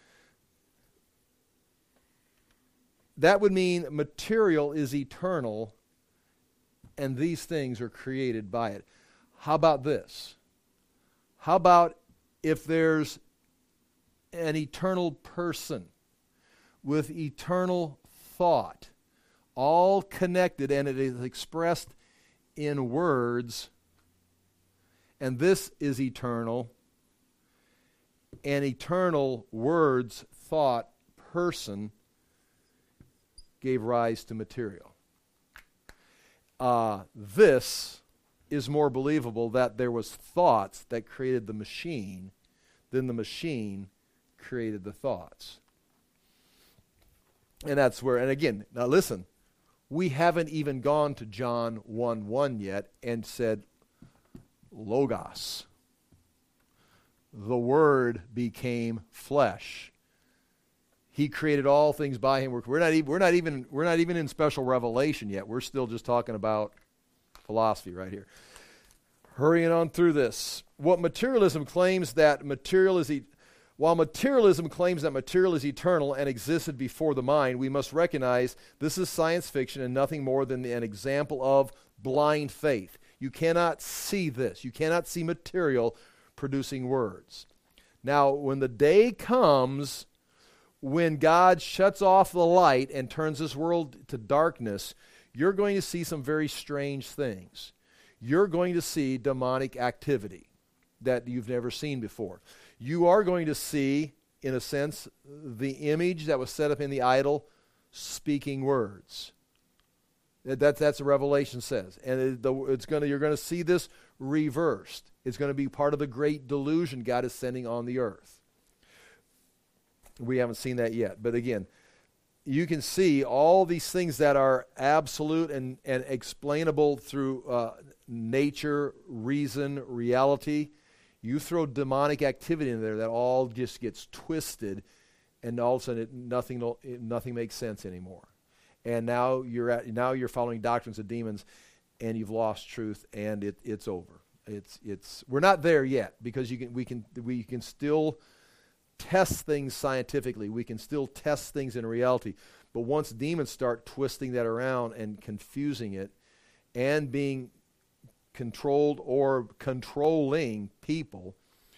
That would mean material is eternal, and these things are created by it. How about this? How about if there's an eternal person with eternal thought, all connected, and it is expressed in words, and this is eternal, an eternal words, thought, person gave rise to material. This is more believable, that there was thoughts that created the machine than the machine created the thoughts. And that's where, and again, now listen, we haven't even gone to John 1:1 yet and said, Logos. The Word became flesh. He created all things by Him. We're not even in special revelation yet. We're still just talking about philosophy right here. Hurrying on through this. While materialism claims that material is eternal and existed before the mind, we must recognize this is science fiction and nothing more than an example of blind faith. You cannot see this. You cannot see material producing words. Now, when the day comes when God shuts off the light and turns this world to darkness, you're going to see some very strange things. You're going to see demonic activity that you've never seen before. You are going to see, in a sense, the image that was set up in the idol speaking words. That's what Revelation says. And you're going to see this reversed. It's going to be part of the great delusion God is sending on the earth. We haven't seen that yet. But again, you can see all these things that are absolute and explainable through nature, reason, reality. You throw demonic activity in there, that all just gets twisted, and all of a sudden nothing makes sense anymore. And now you're following doctrines of demons, and you've lost truth, and it's over. We're not there yet, because we can still test things scientifically. We can still test things in reality. But once demons start twisting that around and confusing it and being controlled or controlling people,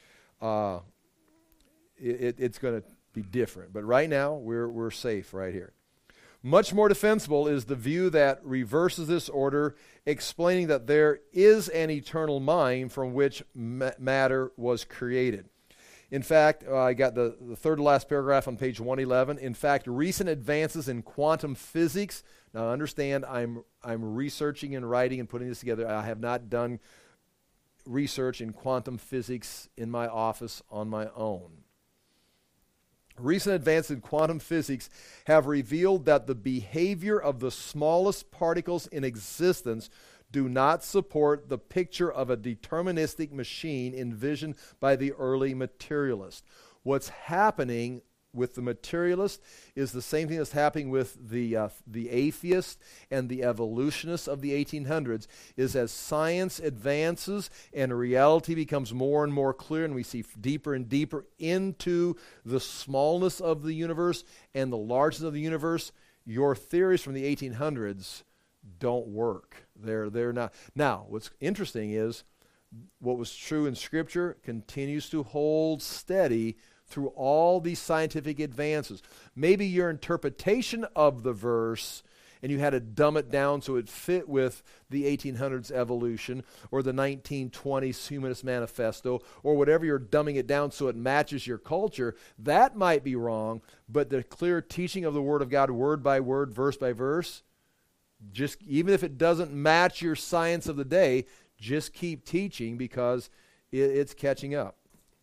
it's going to be different. But right now, we're safe right here. Much more defensible is the view that reverses this order, explaining that there is an eternal mind from which matter was created. In fact, I got the third to last paragraph on page 111. In fact, recent advances in quantum physics. Now, understand, I'm researching and writing and putting this together. I have not done research in quantum physics in my office on my own. Recent advances in quantum physics have revealed that the behavior of the smallest particles in existence do not support the picture of a deterministic machine envisioned by the early materialist. What's happening with the materialist is the same thing that's happening with the atheist and the evolutionists of the 1800s, is as science advances and reality becomes more and more clear, and we see deeper and deeper into the smallness of the universe and the largeness of the universe, your theories from the 1800s don't work. They're not. Now, what's interesting is what was true in Scripture continues to hold steady through all these scientific advances. Maybe your interpretation of the verse, and you had to dumb it down so it fit with the 1800s evolution or the 1920s Humanist Manifesto or whatever, you're dumbing it down so it matches your culture. That might be wrong, but the clear teaching of the Word of God, word by word, verse by verse, just even if it doesn't match your science of the day, just keep teaching because it's catching up.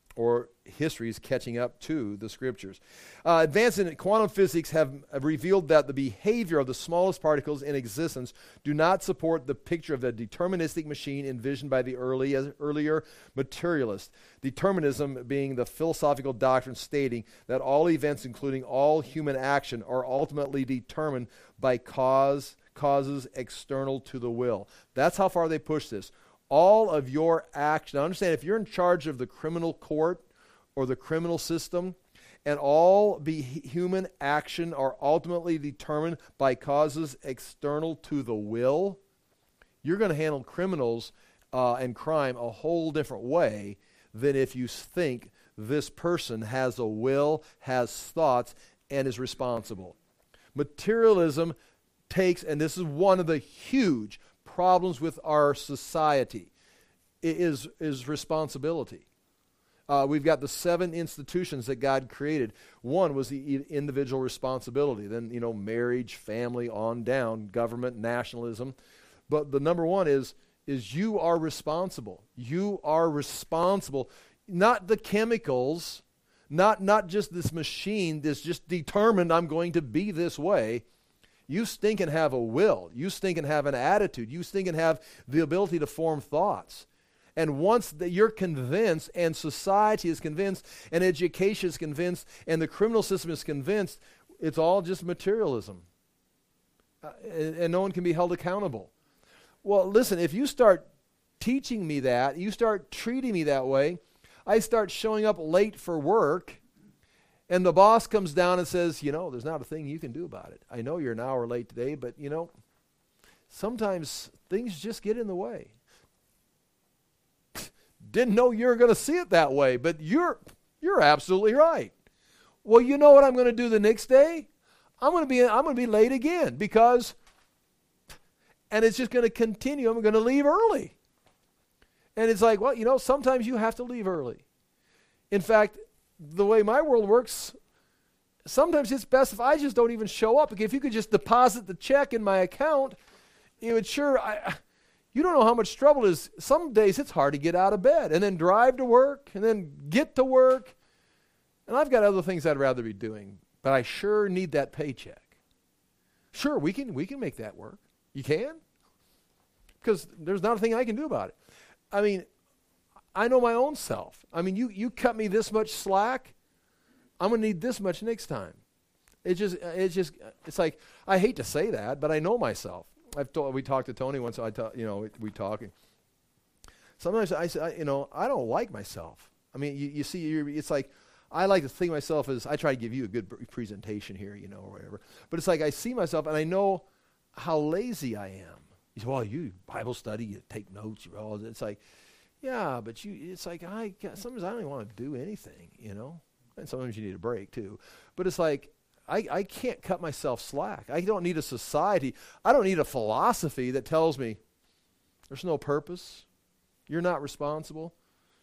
or history is catching up to the Scriptures. Advances in quantum physics have revealed that the behavior of the smallest particles in existence do not support the picture of a deterministic machine envisioned by the earlier materialists. Determinism being the philosophical doctrine stating that all events, including all human action, are ultimately determined by causes external to the will. That's how far they push this. All of your action. Now understand, if you're in charge of the criminal court or the criminal system, and all human action are ultimately determined by causes external to the will, you're going to handle criminals and crime a whole different way than if you think this person has a will, has thoughts, and is responsible. Materialism takes, and this is one of the huge problems with our society, is responsibility. We've got the 7 institutions that God created. One was the individual responsibility. Then, marriage, family, on down, government, nationalism. But the number one is you are responsible. You are responsible. Not the chemicals, not just this machine that's just determined I'm going to be this way. You stinking have a will. You stinking have an attitude. You stinking have the ability to form thoughts. And once that you're convinced, and society is convinced, and education is convinced, and the criminal system is convinced, it's all just materialism. And no one can be held accountable. Well, listen, if you start teaching me that, you start treating me that way, I start showing up late for work, and the boss comes down and says, there's not a thing you can do about it. I know you're an hour late today, but, sometimes things just get in the way. Didn't know you were going to see it that way, but you're absolutely right. Well, you know what I'm going to do the next day? I'm going to be late again because, and it's just going to continue. I'm going to leave early. And it's like, well, sometimes you have to leave early. In fact, the way my world works, sometimes it's best if I just don't even show up. If you could just deposit the check in my account, it would you don't know how much trouble it is. Some days it's hard to get out of bed and then drive to work and then get to work. And I've got other things I'd rather be doing, but I sure need that paycheck. Sure, we can make that work. You can? Because there's not a thing I can do about it. I mean, I know my own self. I mean, you cut me this much slack, I'm going to need this much next time. It's like, I hate to say that, but I know myself. We talked to Tony once. We talk. And sometimes I say, I don't like myself. I mean, you see, it's like I like to think of myself as I try to give you a good presentation here, or whatever. But it's like I see myself and I know how lazy I am. You say, well, you Bible study, you take notes, it's like, yeah, but it's like sometimes I don't even want to do anything, and sometimes you need a break too. But it's like I can't cut myself slack. I don't need a society. I don't need a philosophy that tells me there's no purpose. You're not responsible.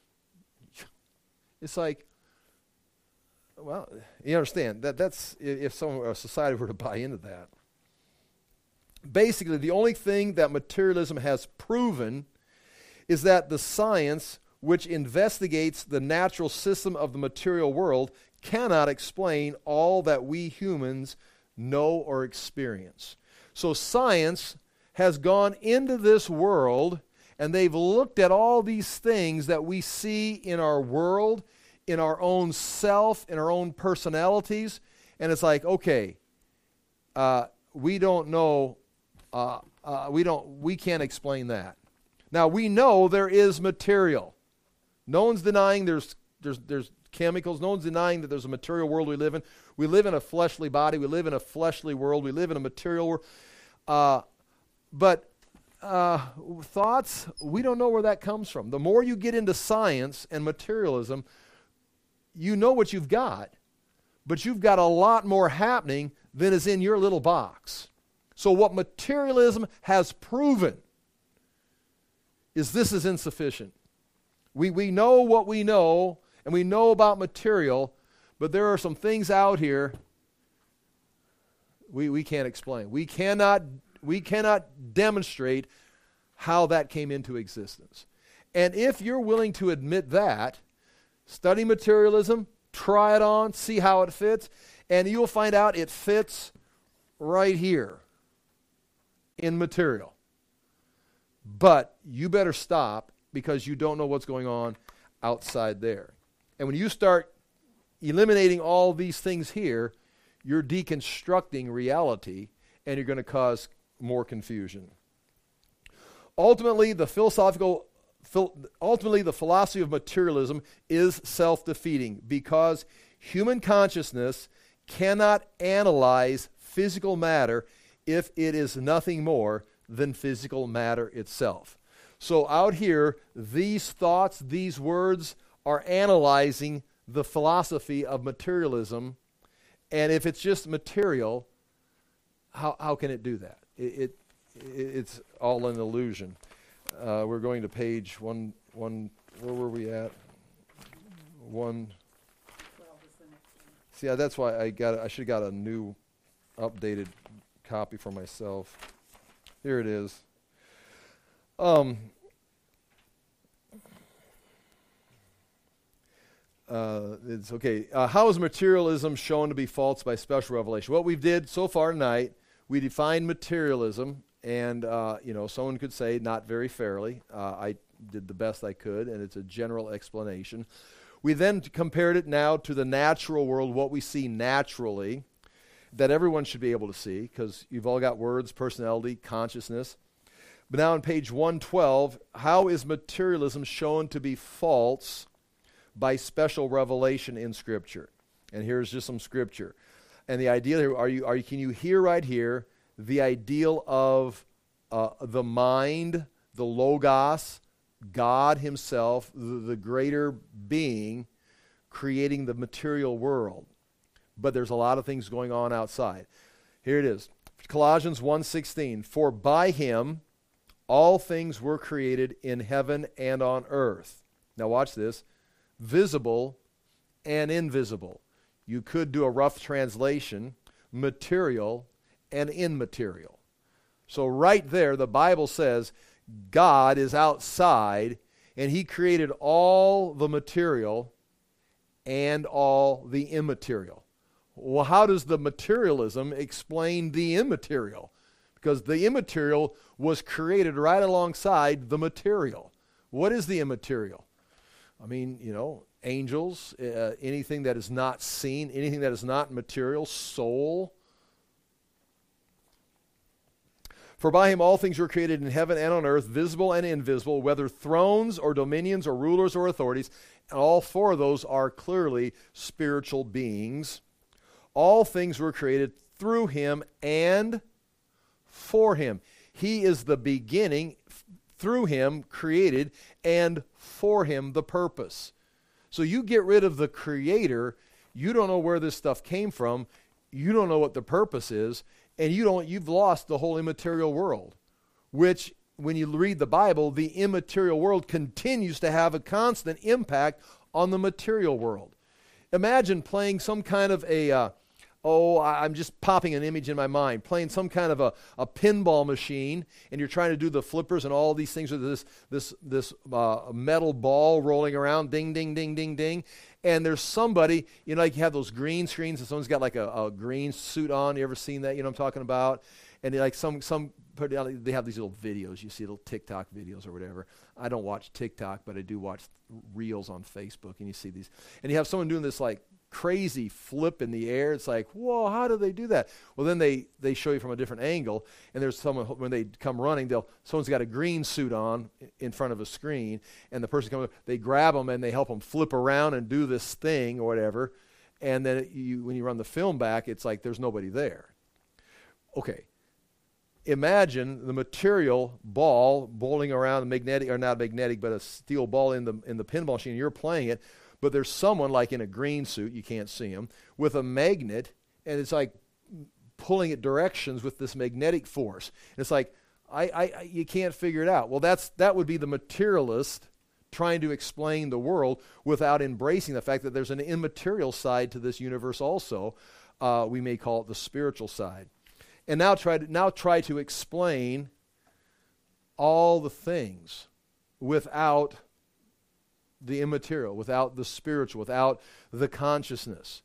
It's like, well, you understand that's if a society were to buy into that. Basically, the only thing that materialism has proven is that the science which investigates the natural system of the material world cannot explain all that we humans know or experience. So science has gone into this world and they've looked at all these things that we see in our world, in our own self, in our own personalities, and it's like, okay, we don't know, we can't explain that. Now we know there is material. No one's denying there's chemicals. No one's denying that there's a material world we live in. We live in a fleshly body. We live in a fleshly world. We live in a material world. But thoughts, we don't know where that comes from. The more you get into science and materialism, you know what you've got, but you've got a lot more happening than is in your little box. So what materialism has proven is this is insufficient. We know what we know, and we know about material, but there are some things out here we can't explain. We cannot demonstrate how that came into existence. And if you're willing to admit that, Study materialism, try it on, see how it fits, and you'll find out it fits right here in material. But you better stop because you don't know what's going on outside there. And when you start eliminating all these things here, you're deconstructing reality and you're going to cause more confusion. Ultimately, the philosophy of materialism is self-defeating because human consciousness cannot analyze physical matter if it is nothing more than physical matter itself. So out here, these thoughts, these words are analyzing the philosophy of materialism, and if it's just material, how can it do that? It's all an illusion. We're going to page one. Where were we at? 1. See, that's why I should have got a new, updated copy for myself. Here it is. It's okay. How is materialism shown to be false by special revelation? What we did so far tonight, we defined materialism, and someone could say not very fairly. I did the best I could, and it's a general explanation. We then compared it now to the natural world, what we see naturally, that everyone should be able to see, because you've all got words, personality, consciousness. But now on page 112, how is materialism shown to be false by special revelation in Scripture? And here's just some Scripture. And the idea here, can you hear right here the ideal of the mind, the Logos, God himself, the greater being, creating the material world. But there's a lot of things going on outside. Here it is. Colossians 1:16. For by him all things were created in heaven and on earth. Now watch this. Visible and invisible. You could do a rough translation. Material and immaterial. So right there, the Bible says God is outside, and he created all the material and all the immaterial. Well, how does the materialism explain the immaterial? Because the immaterial was created right alongside the material. What is the immaterial? I mean, angels, anything that is not seen, anything that is not material, soul. For by him all things were created in heaven and on earth, visible and invisible, whether thrones or dominions or rulers or authorities, and all four of those are clearly spiritual beings. All things were created through him and for him. He is the beginning, through him created, and for him the purpose. So you get rid of the creator, you don't know where this stuff came from, you don't know what the purpose is, and you've lost the whole immaterial world, which when you read the Bible, the immaterial world continues to have a constant impact on the material world. Imagine playing some kind of I'm just popping an image in my mind, playing some kind of a pinball machine, and you're trying to do the flippers and all these things with this metal ball rolling around, ding, ding, ding, ding, ding. And there's somebody, like you have those green screens, and someone's got like a green suit on. You ever seen that? You know what I'm talking about? And they they have these little videos. You see little TikTok videos or whatever. I don't watch TikTok, but I do watch reels on Facebook, and you see these. And you have someone doing this like crazy flip in the air. It's like, whoa, how do they do that? Well, then they show you from a different angle, and there's someone, when they come running, someone's got a green suit on in front of a screen, and the person comes up, they grab them and they help them flip around and do this thing or whatever, and then when you run the film back, it's like there's nobody there. Okay. Imagine the material ball bowling around, magnetic, or not magnetic, but a steel ball in the pinball machine. You're playing it, but there's someone like in a green suit, you can't see him, with a magnet, and it's like pulling it directions with this magnetic force. And it's like, you can't figure it out. Well, that would be the materialist trying to explain the world without embracing the fact that there's an immaterial side to this universe also. We may call it the spiritual side. And now try to explain all the things without the immaterial, without the spiritual, without the consciousness.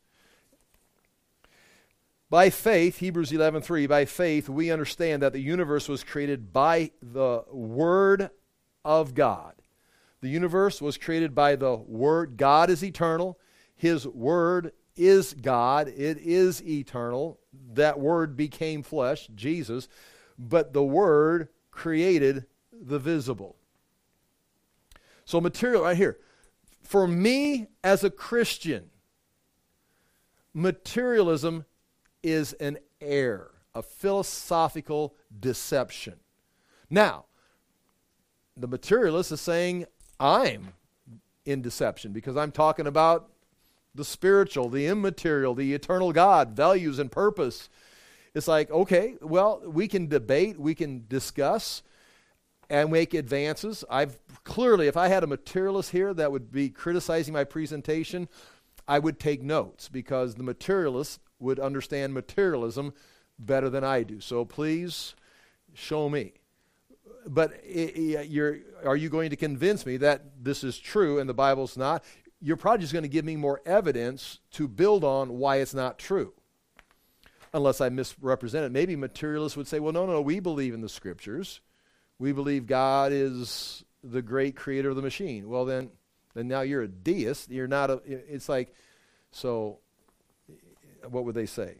By faith, Hebrews 11:3, by faith we understand that the universe was created by the Word of God. The universe was created by the Word. God is eternal. His Word is God. It is eternal. That Word became flesh, Jesus, but the Word created the visible. So material right here. For me as a Christian, materialism is an error, a philosophical deception. Now, the materialist is saying I'm in deception because I'm talking about the spiritual, the immaterial, the eternal God, values and purpose. It's like, okay, well, we can debate, we can discuss and make advances. Clearly, if I had a materialist here that would be criticizing my presentation, I would take notes because the materialist would understand materialism better than I do. So please show me. But are you going to convince me that this is true and the Bible's not? You're probably just going to give me more evidence to build on why it's not true. Unless I misrepresent it. Maybe materialists would say, well, no, we believe in the Scriptures. We believe God is the great creator of the machine. Well, then now you're a deist. You're not it's like, so what would they say?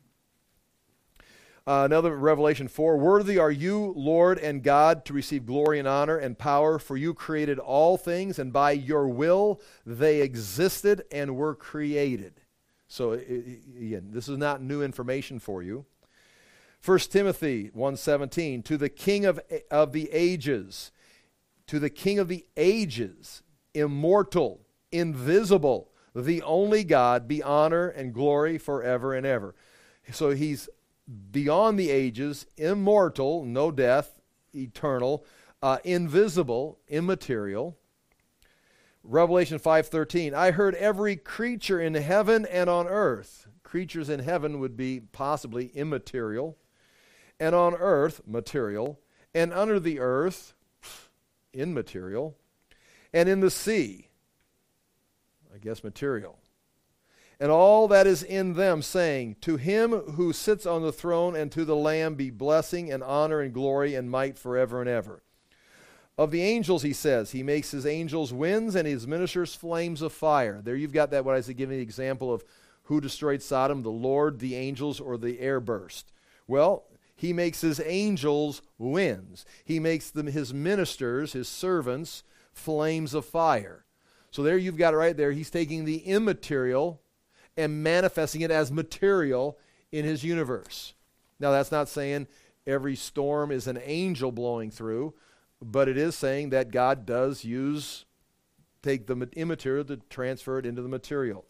Another Revelation 4, worthy are you, Lord and God, to receive glory and honor and power, for you created all things, and by your will they existed and were created. So again, this is not new information for you. 1 Timothy 1:17, to the King of the ages, to the King of the ages, immortal, invisible, the only God, be honor and glory forever and ever. So he's beyond the ages, immortal, no death, eternal, invisible, immaterial. Revelation 5:13, I heard every creature in heaven and on earth. Creatures in heaven would be possibly immaterial, and on earth, material, and under the earth, immaterial, and in the sea, I guess material, and all that is in them, saying, to him who sits on the throne and to the Lamb be blessing and honor and glory and might forever and ever. Of the angels, he says, he makes his angels winds and his ministers flames of fire. There you've got that, what I was giving the example of who destroyed Sodom, the Lord, the angels, or the air burst. Well, he makes his angels winds. He makes them his ministers, his servants, flames of fire. So there you've got it right there. He's taking the immaterial and manifesting it as material in his universe. Now that's not saying every storm is an angel blowing through, but it is saying that God does take the immaterial to transfer it into the material.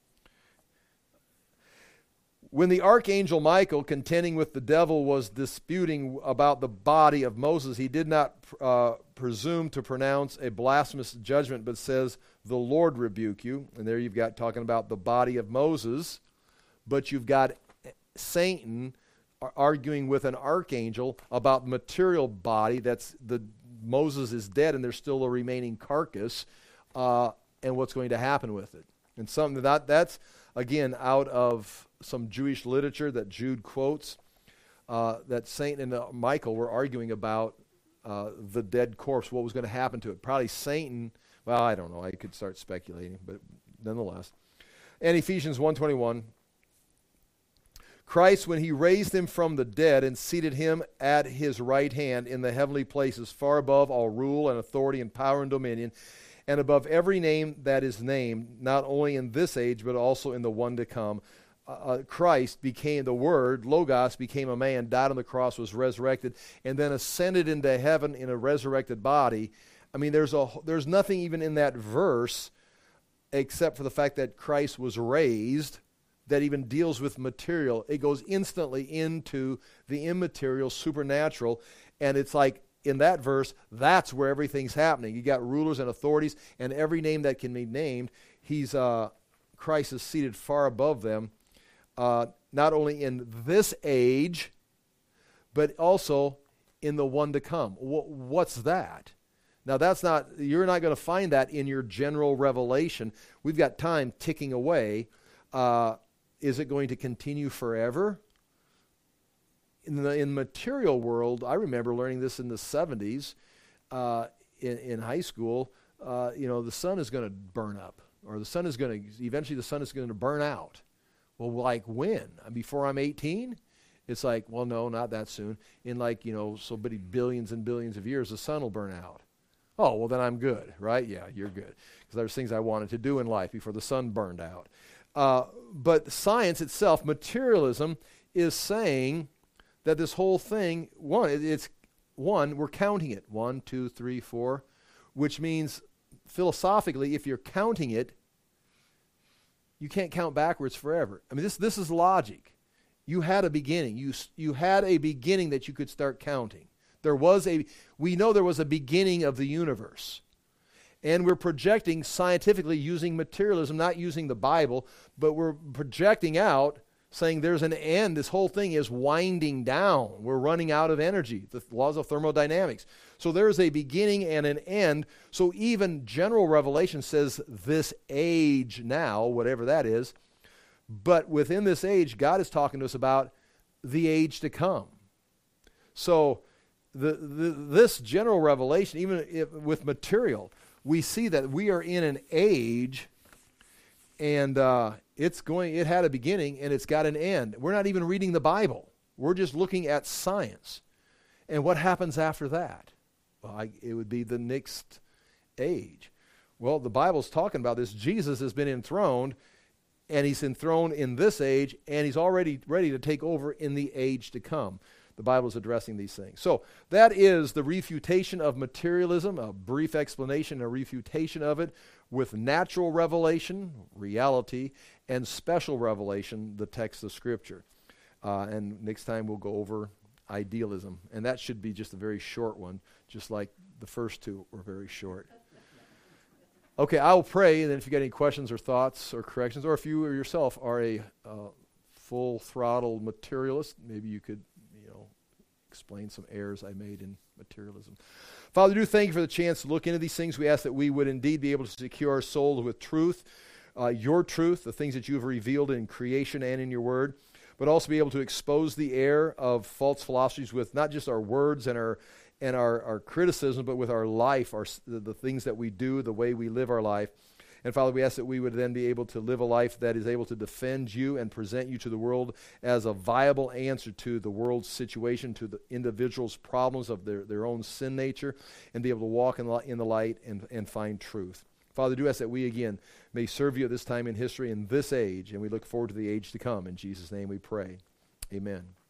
When the archangel Michael, contending with the devil, was disputing about the body of Moses, he did not presume to pronounce a blasphemous judgment, but says, the Lord rebuke you. And there you've got talking about the body of Moses, but you've got Satan arguing with an archangel about material body. Moses is dead and there's still a remaining carcass, and what's going to happen with it. And something that's again out of some Jewish literature that Jude quotes, that Satan and Michael were arguing about the dead corpse, what was going to happen to it. Probably Satan, well, I don't know, I could start speculating, but nonetheless. And Ephesians 1:21, Christ, when he raised him from the dead and seated him at his right hand in the heavenly places, far above all rule and authority and power and dominion, and above every name that is named, not only in this age, but also in the one to come. Christ became, the Word, Logos, became a man, died on the cross, was resurrected, and then ascended into heaven in a resurrected body. I mean, there's nothing even in that verse except for the fact that Christ was raised that even deals with material. It goes instantly into the immaterial, supernatural, and it's like in that verse, that's where everything's happening. You got rulers and authorities, and every name that can be named, Christ is seated far above them, not only in this age, but also in the one to come. What's that? Now you're not going to find that in your general revelation. We've got time ticking away. Is it going to continue forever? In the material world, I remember learning this in the 70s in high school. The sun is going to burn up, or eventually the sun is going to burn out. Well, like when? Before I'm 18? It's like, well, no, not that soon. In so many billions and billions of years, the sun will burn out. Oh, well, then I'm good, right? Yeah, you're good. Because there's things I wanted to do in life before the sun burned out. But science itself, materialism, is saying that this whole thing, we're counting it. 1, 2, 3, 4, which means philosophically, if you're counting it, you can't count backwards forever. This is logic. You had a beginning. You had a beginning that you could start counting. We know there was a beginning of the universe. And we're projecting scientifically using materialism, not using the Bible, but we're projecting out saying there's an end. This whole thing is winding down. We're running out of energy, the laws of thermodynamics. So there's a beginning and an end. So even general revelation says this age now, whatever that is, but within this age, God is talking to us about the age to come. So this general revelation, even with material, we see that we are in an age, and it had a beginning and it's got an end. We're not even reading the Bible. We're just looking at science. And what happens after that? Well, it would be the next age. Well, the Bible's talking about this. Jesus has been enthroned, and he's enthroned in this age, and he's already ready to take over in the age to come. The Bible is addressing these things. So that is the refutation of materialism, a brief explanation, a refutation of it, with natural revelation, reality, and special revelation, the text of Scripture. And next time we'll go over idealism. And that should be just a very short one, just like the first two were very short. Okay, I'll pray, and then if you got any questions or thoughts or corrections, or if you or yourself are a full-throttle materialist, maybe you could explain some errors I made in materialism. Father, do thank you for the chance to look into these things. We ask that we would indeed be able to secure our souls with truth, your truth, the things that you have revealed in creation and in your word, but also be able to expose the error of false philosophies with not just our words and our criticism, but with our life, the things that we do, the way we live our life. And Father, we ask that we would then be able to live a life that is able to defend you and present you to the world as a viable answer to the world's situation, to the individual's problems of their own sin nature, and be able to walk in the light and find truth. Father, do ask that we again may serve you at this time in history, in this age, and we look forward to the age to come. In Jesus' name we pray. Amen.